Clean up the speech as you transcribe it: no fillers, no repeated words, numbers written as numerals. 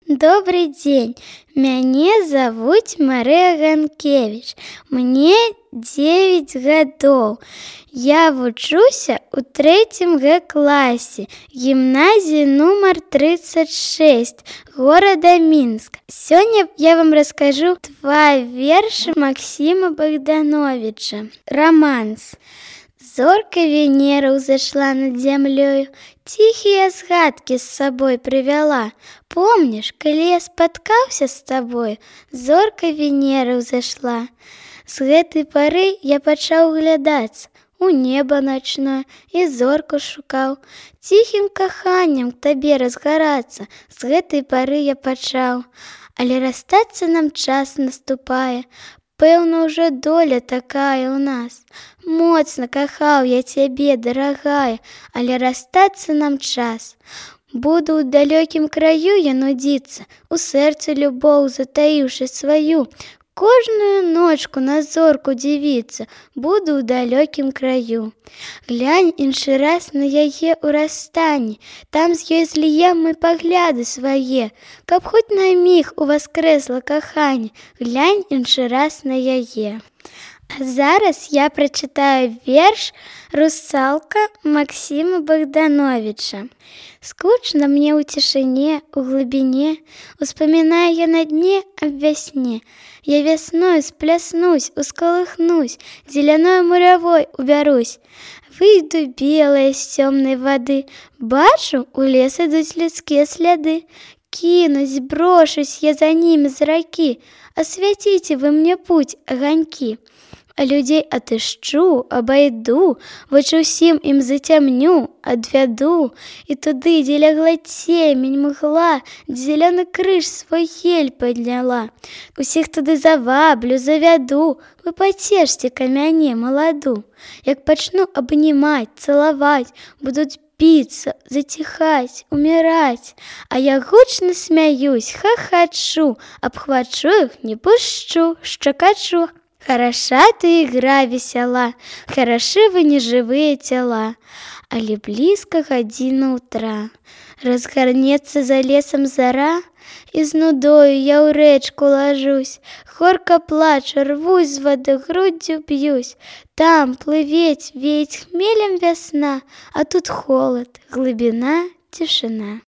Добрый дзень, мяне завуць Марыя Ганкевіч. Мне 9 гадоў. Я вучуся ў 3 класе гімназіі нумар 36 горада Мінск. Сёння я вам раскажу 2 вершы Максіма Богдановича. Романс. Зорка Венера ўзышла над зямлёю, ціхія згадкі з сабой прывяла. Помніш, калі я спаткаўся з табой, зорка Венера ўзышла. З гэтай пары я пачаў глядаць у неба начное і зорку шукаў. Ціхім каханнем к табе разгарацца, з гэтай пары я пачаў. Але расстацца нам час наступае, пэўна, ўжо доля такая ў нас. Моцна кахаў я цябе, дарагая, але расстацца нам час. Буду ў далёкім краю я нудзіцца, у сэрцы любоў затаіўшы сваю. Кожную ночку на зорку дзівіцца, буду ў далёкім краю. Глянь іншы раз на яе ў расстанні, там з ёй зліем мы пагляды свае, каб хоць на міг уваскрэсла каханне, глянь іншы раз на яе. А зараз я прачытаю верш «Русалка» Максіма Богдановича. Скучно мне ў цішыне, у глыбіне, успамінаю я на дне аб вясне. Я вясною спляснусь, усколыхнусь, зеляной муравой убярусь. Выйду белая з цёмнай вады, бачу, у лес ідуць людскія сляды. Кінусь, брошусь я за ними з ракі, асвяціце вы мне путь, аганькі. А людей отышчу, обойду, вочы ўсім ім зацямню, адвяду, і туды, дзе лягла цемень, мгла, зелены крыж свой ель падняла. Усіх туды заваблю, завяду, вы пацешце ка мяне маладу. Як пачну абнімаць, цалаваць, будуць біцца, заціхаць, уміраць. А я гучна смяюсь, хахачу, абхвачу іх, не пушчу, шчакачу. Хороша ты игра весела, хороши вы неживые тела, але близко година утра. Разгорнется за лесом зара, и с нудою я у речку ложусь, горько плачу, рвусь з воды, грудью бьюсь. Там плыветь, веять хмелем весна, а тут холод, глубина, тишина.